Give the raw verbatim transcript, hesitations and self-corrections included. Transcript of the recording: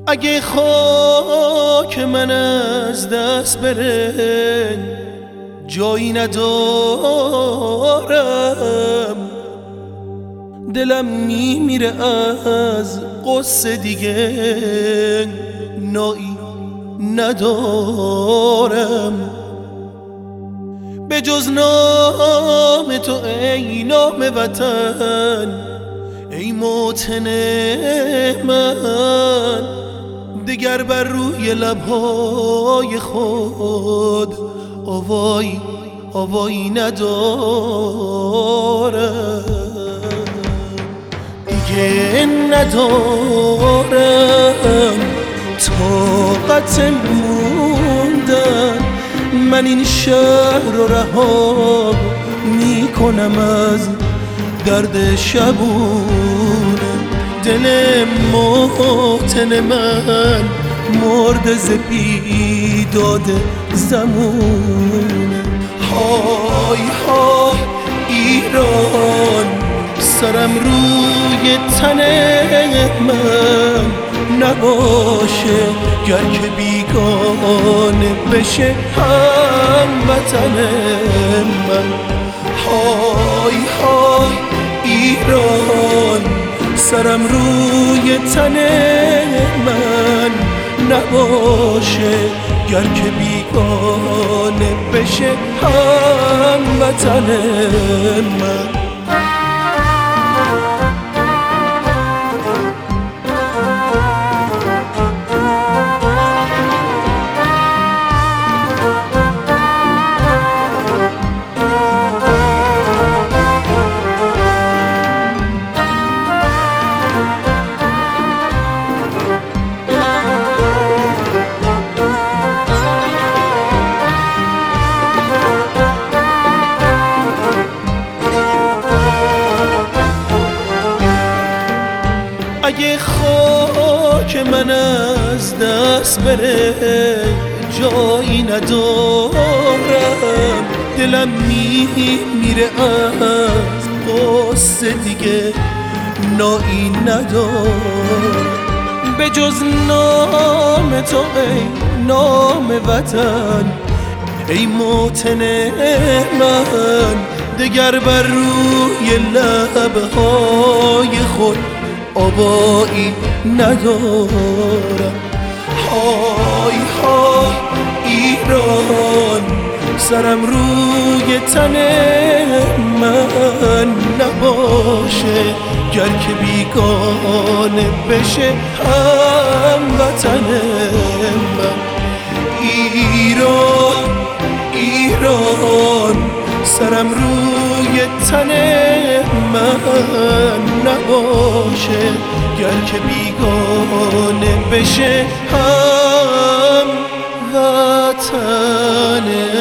اگه خاک من از دست بره جایی ندارم، دلم میمیره از قصه دیگه نایی ندارم. به جز نام تو ای نام وطن، ای موطن من، دگر بر روی لبهای خود آوایی آوایی ندارم. دیگه ندارم طاقت موندن، من این شهر رو رها میکنم از درد شبونه. دل موطن من مرد ز بیداد زمونه. های های ایران، سرم روی تن من نباشه گر که بیگانه بشه هموطن من. های های ایران، سرم روی تن من نباشه گر که بیگانه بشه هموطن من. اگه خاک من از دست بره جایی ندارم، دلم میمیره از قصه دیگه نایی ندارم. به جز نام تو ای نام وطن، ای موطن من، دگر بر روی لبهای خود آبایی ندارم. های های ایران، سرم روی تن من نباشه گر که بیگانه بشه هموطن من. ایران ایران، سرم روی تن من نباشه گر که بیگانه بشه هموطن